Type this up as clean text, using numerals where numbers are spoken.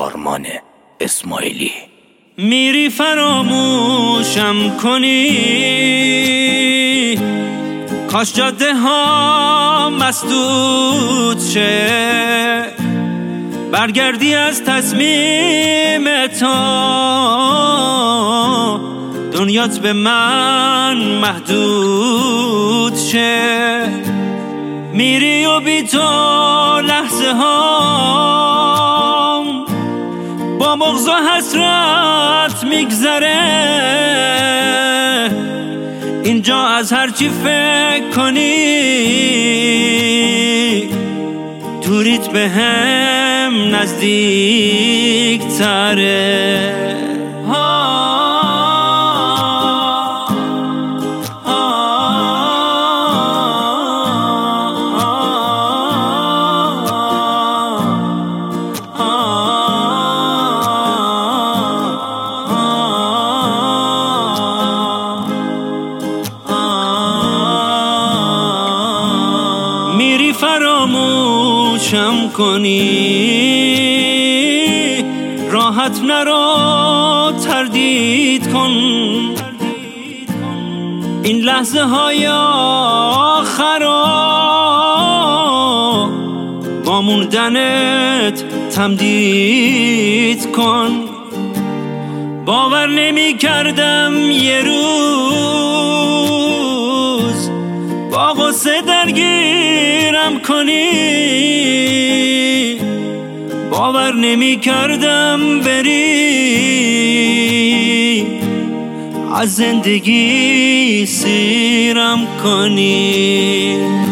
آرمان اسماعیلی. میری فراموشم کنی، کاش جاده ها مسدود شه، برگردی از تصمیم تا دنیات به من محدود شه. میری و بی تو لحظه ها با بغض و حسرت میگذره، اینجا از هرچی فکر کنی دوریت به هم نزدیک تره. میری فراموشم کنی، راحت نرو تردید کن، این لحظه های آخرا با موندنت تمدید کن. باور نمی کردم یه روز با غصه درگیرم کنی، باور نمی کردم بری از زندگی سیرم کنی.